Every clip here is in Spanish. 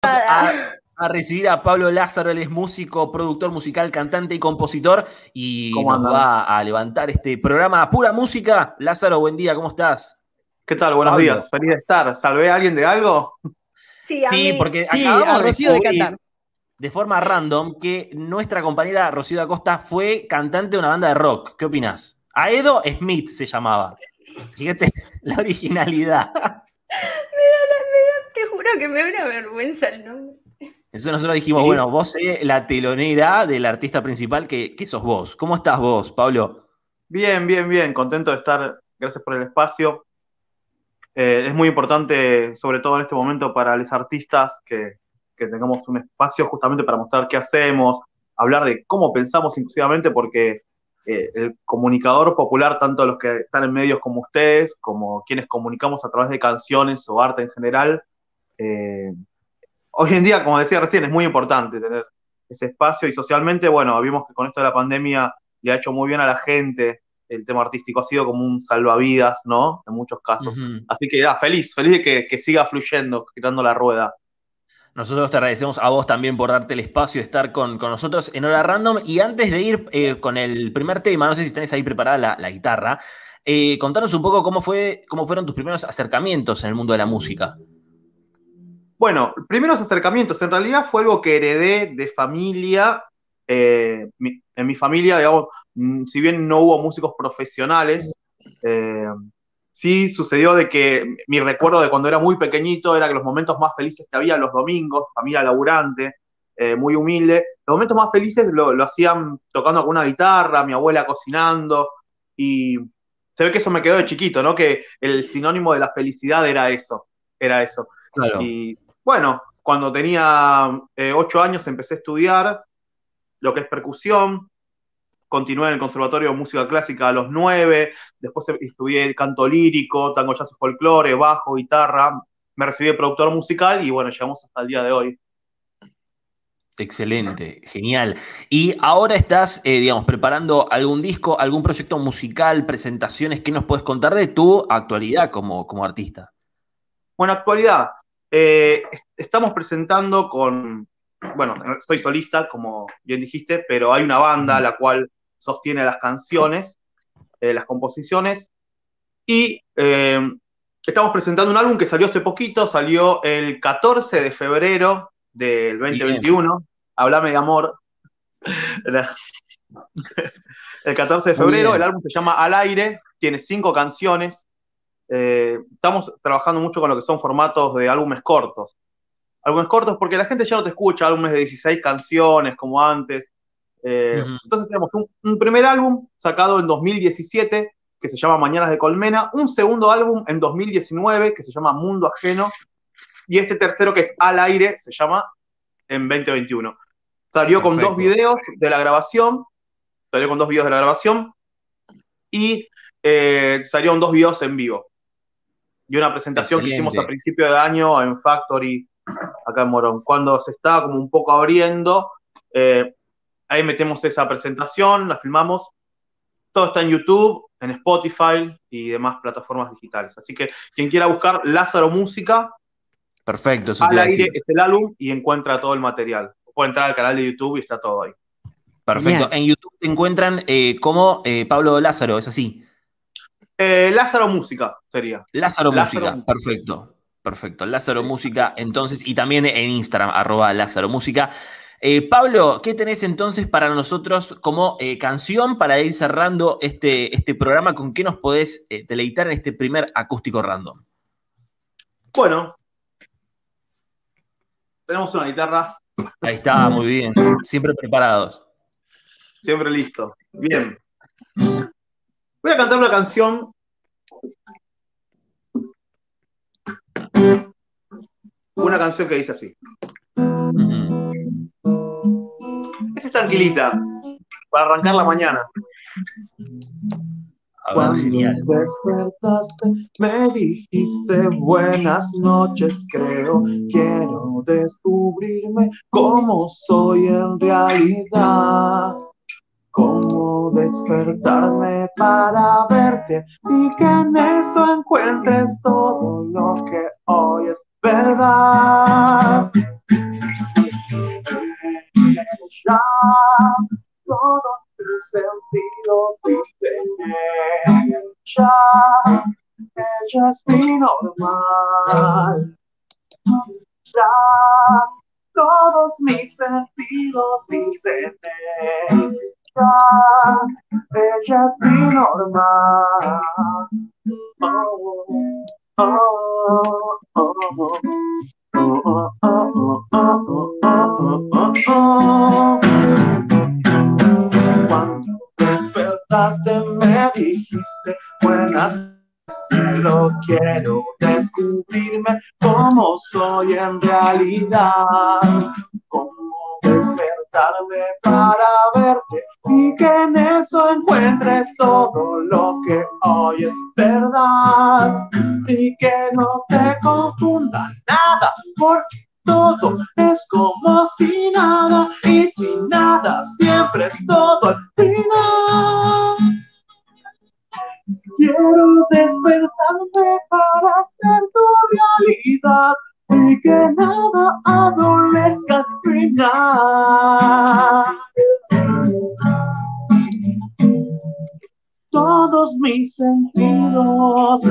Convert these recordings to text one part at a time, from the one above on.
A recibir a Pablo Lázaro. Él es músico, productor musical, cantante y compositor, y nos va a levantar este programa Pura Música. Lázaro, buen día, ¿cómo estás? ¿Qué tal? Buenos días, feliz de estar. ¿Salvé a alguien de algo? Sí, porque acabamos a Rocío de cantar. De forma random que nuestra compañera Rocío da Costa fue cantante de una banda de rock. ¿Qué opinás? Aedo Smith se llamaba. Fíjate la originalidad. Te juro que me da una vergüenza el nombre. Entonces nosotros dijimos, bueno, vos sos la telonera del artista principal que sos vos. ¿Cómo estás vos, Pablo? Bien, bien, bien. Contento de estar. Gracias por el espacio. Es muy importante, sobre todo en este momento, para los artistas que tengamos un espacio justamente para mostrar qué hacemos, hablar de cómo pensamos inclusivamente, porque el comunicador popular, tanto los que están en medios como ustedes, como quienes comunicamos a través de canciones o arte en general, hoy en día, como decía recién, es muy importante tener ese espacio, y socialmente, bueno, vimos que con esto de la pandemia le ha hecho muy bien a la gente. El tema artístico ha sido como un salvavidas, ¿no? En muchos casos. Así que feliz de que siga fluyendo, girando la rueda. Nosotros te agradecemos a vos también por darte el espacio de estar con nosotros en Hora Random. Y antes de ir con el primer tema, no sé si tenés ahí preparada la guitarra, contanos un poco cómo fueron tus primeros acercamientos en el mundo de la música. Bueno, primeros acercamientos, en realidad fue algo que heredé de familia. En mi familia, digamos, si bien no hubo músicos profesionales, sí sucedió de que mi recuerdo de cuando era muy pequeñito era que los momentos más felices que había los domingos, familia laburante, muy humilde, los momentos más felices lo hacían tocando alguna guitarra, mi abuela cocinando, y se ve que eso me quedó de chiquito, ¿no? Que el sinónimo de la felicidad era eso. Claro. Y bueno, cuando tenía 8 años empecé a estudiar lo que es percusión. Continué en el Conservatorio de Música Clásica a los 9, después estudié canto lírico, tango, jazz y folclore, bajo, guitarra, me recibí de productor musical y bueno, llegamos hasta el día de hoy. Excelente, genial. Y ahora estás, digamos, preparando algún disco, algún proyecto musical, presentaciones. ¿Qué nos puedes contar de tu actualidad como artista? Bueno, actualidad. Estamos presentando bueno, soy solista, como bien dijiste, pero hay una banda la cual sostiene las canciones, las composiciones, y estamos presentando un álbum que salió hace poquito, salió el 14 de febrero del 2021, bien. Háblame de amor. El 14 de febrero, el álbum se llama Al Aire, tiene 5 canciones. Estamos trabajando mucho con lo que son formatos de álbumes cortos. Álbumes cortos porque la gente ya no te escucha álbumes de 16 canciones como antes. Entonces tenemos un primer álbum sacado en 2017 que se llama Mañanas de Colmena, un segundo álbum en 2019 que se llama Mundo Ajeno, y este tercero, que es Al Aire, se llama en 2021. Salió con 2 videos de la grabación, y salieron 2 videos en vivo. Y una presentación que hicimos a principio de año en Factory, acá en Morón. Cuando se estaba como un poco abriendo, ahí metemos esa presentación, la filmamos. Todo está en YouTube, en Spotify y demás plataformas digitales. Así que quien quiera buscar Lázaro Música, perfecto, eso Al Aire es el álbum y encuentra todo el material. Puede entrar al canal de YouTube y está todo ahí. Perfecto. Genial. En YouTube te encuentran como Pablo Lázaro, ¿es así? Lázaro Música sería. Lázaro Música, perfecto. Lázaro Música, entonces, y también en Instagram, @Lázaro Música. Pablo, ¿qué tenés entonces para nosotros como canción para ir cerrando este programa? ¿Con qué nos podés deleitar en este primer acústico random? Bueno, tenemos una guitarra. Ahí está, muy bien. Siempre preparados. Siempre listo. Bien. Voy a cantar una canción. Una canción que dice así. Esta es tranquilita, para arrancar la mañana. Cuando despertaste, me dijiste buenas noches, creo. Quiero descubrirme cómo soy en realidad. Cómo despertarme para verte y que en eso encuentres todo lo que hoy es verdad. todos tus sentidos dicen ella es mi normal. Ya, todos mis sentidos dicen ella es mi normal. Oh, oh, oh, oh. Cuando despertaste me dijiste buenas, solo quiero descubrirme cómo soy en realidad, cómo despertarme para verte y que en eso encuentres todo lo que hoy es verdad y que no te confunda nada porque todo es como si nada y sin nada siempre es todo al final. Quiero despertarme para ser tu realidad y que nada adolezca al final. Todos mis sentidos,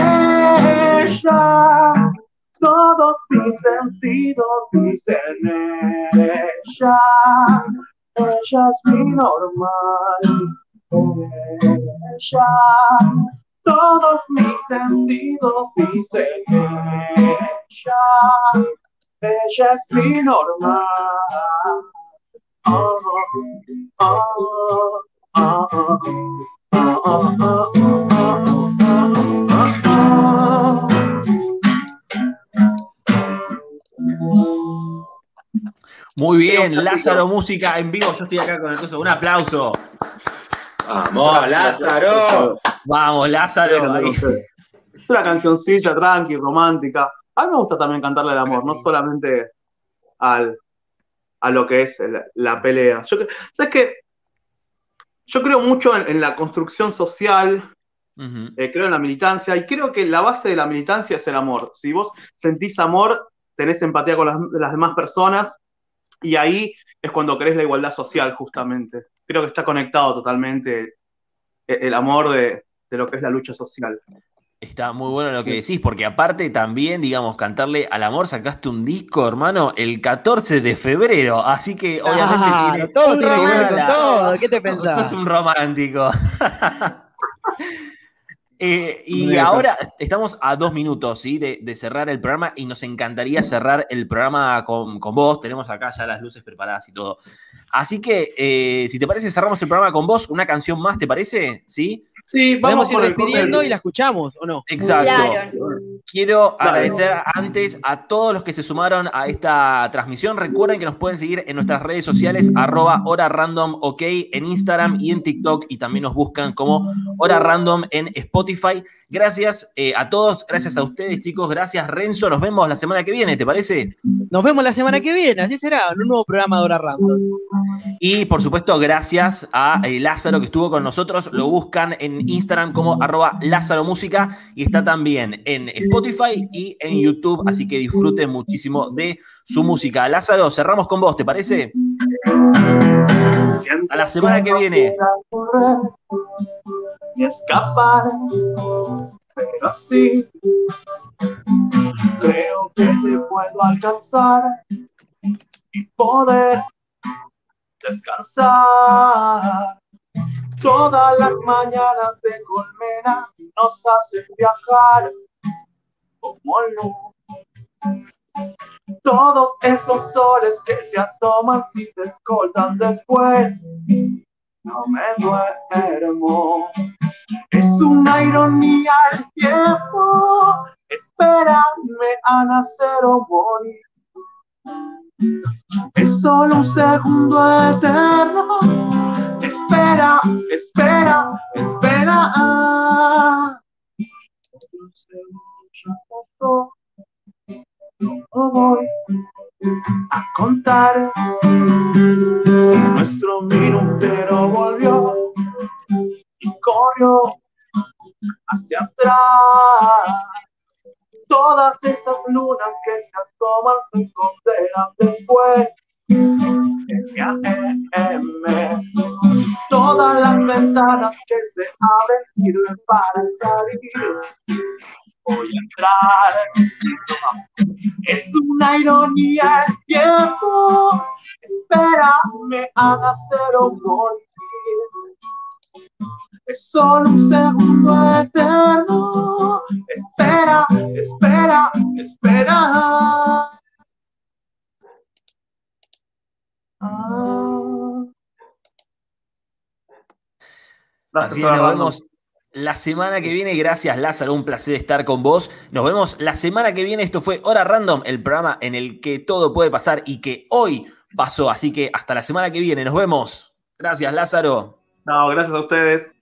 ella. Todos mis sentidos dicen ella es mi normal. Ella, todos mis sentidos dicen ella es mi normal. Oh, oh, oh, oh, oh, Muy bien, Lázaro Música en vivo. Yo estoy acá con el coso. Un aplauso. ¡Vamos, Lázaro! Vamos, Lázaro. Ahí. Es una cancioncita tranqui, romántica. A mí me gusta también cantarle al amor, no solamente a lo que es la pelea. ¿Sabes qué? Yo creo mucho en la construcción social, creo en la militancia, y creo que la base de la militancia es el amor. Si vos sentís amor, tenés empatía con las demás personas, y ahí es cuando querés la igualdad social, justamente. Creo que está conectado totalmente el amor de lo que es la lucha social. Está muy bueno lo que decís, porque aparte también, digamos, cantarle al amor, sacaste un disco, hermano, el 14 de febrero, así que obviamente tiene todo tiene que ver con todo, ¿qué te pensás? Sos un romántico. Y ahora estamos a 2 minutos, ¿sí? de cerrar el programa y nos encantaría cerrar el programa con vos. Tenemos acá ya las luces preparadas y todo. Así que, si te parece, cerramos el programa con vos. Una canción más, ¿te parece? ¿Sí? Sí, vamos a ir despidiendo y la escuchamos, ¿o no? Exacto. Claro. Quiero agradecer antes a todos los que se sumaron a esta transmisión. Recuerden que nos pueden seguir en nuestras redes sociales, @HoraRandomOK en Instagram y en TikTok, y también nos buscan como Hora Random en Spotify. Gracias a todos, gracias a ustedes, chicos. Gracias, Renzo. Nos vemos la semana que viene, ¿te parece? Nos vemos la semana que viene, así será, en un nuevo programa de Hora Random. Y por supuesto, gracias a Lázaro que estuvo con nosotros. Lo buscan en Instagram como @LázaroMúsica y está también en Spotify y en YouTube. Así que disfruten muchísimo de su música. Lázaro, cerramos con vos, ¿te parece? A la semana que viene. Y escapar, pero sí, creo que te puedo alcanzar y poder descansar. Todas las mañanas de colmena nos hacen viajar como luz. Todos esos soles que se asoman si te escoltan después, no me duermo. Es una ironía el tiempo, espérame a nacer o morir. Es solo un segundo eterno. Espera, espera, espera. Un segundo ya pasó. No voy a contar. Nuestro minutero volvió y corrió hacia atrás. Todas esas lunas que se asoman se esconderán después. ventanas que se abren sirven para salir. Voy a entrar en un ciclo. Es una ironía el tiempo. Espera, me haga ser o morir. Es solo un segundo eterno. Espera, espera, espera. Así es, nos vemos la semana que viene. Gracias, Lázaro, un placer estar con vos. Nos vemos la semana que viene. Esto fue Hora Random, el programa en el que todo puede pasar y que hoy pasó. Así que hasta la semana que viene. Nos vemos. Gracias, Lázaro. No, gracias a ustedes.